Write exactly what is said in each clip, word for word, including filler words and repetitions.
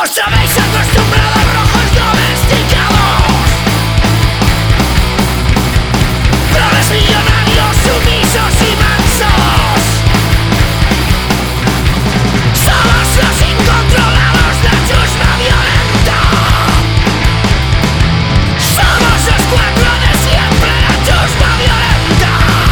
Os habéis acostumbrado a rojos domesticados, progres millonarios sumisos y mansos. Somos los incontrolados, la chusma violenta. Somos los cuatro de siempre, la chusma violenta.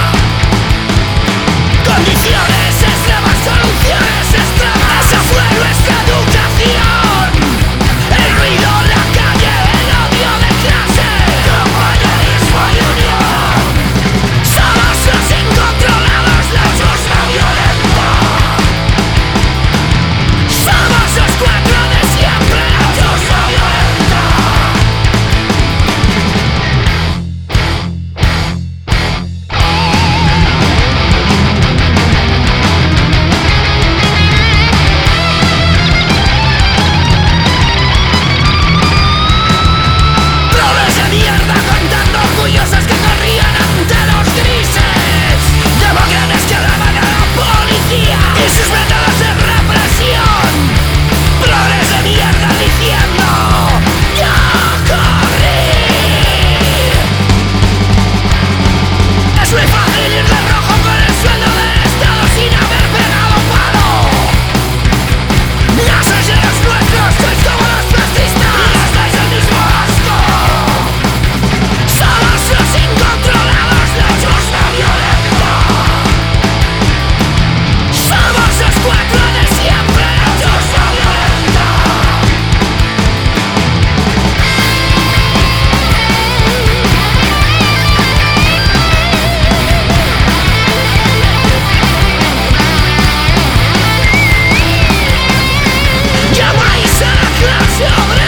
Condiciones extremas, soluciones extremas. Esa fue nuestra educación. El ruido, la calle, el odio de clase, compañerismo y unión. Somos los incontrolados, la chusma violenta. Somos los cuatro de siempre, la chusma violenta. Progres de mierda contando orgullosos que corrían ante los grises, demócratas que alaban a la policía y sus métodos de represión. Progres de mierda diciendo yo corrí. Es muy fácil ir de rojo con el sueldo del Estado sin haber pegado palo. No sois de los nuestros, sois como los fascistas y os dais el mismo asco. Somos los incontrolados, la chusma violenta. Somos los cuatro de siempre, la chusma violenta. Llamáis a la clase obrera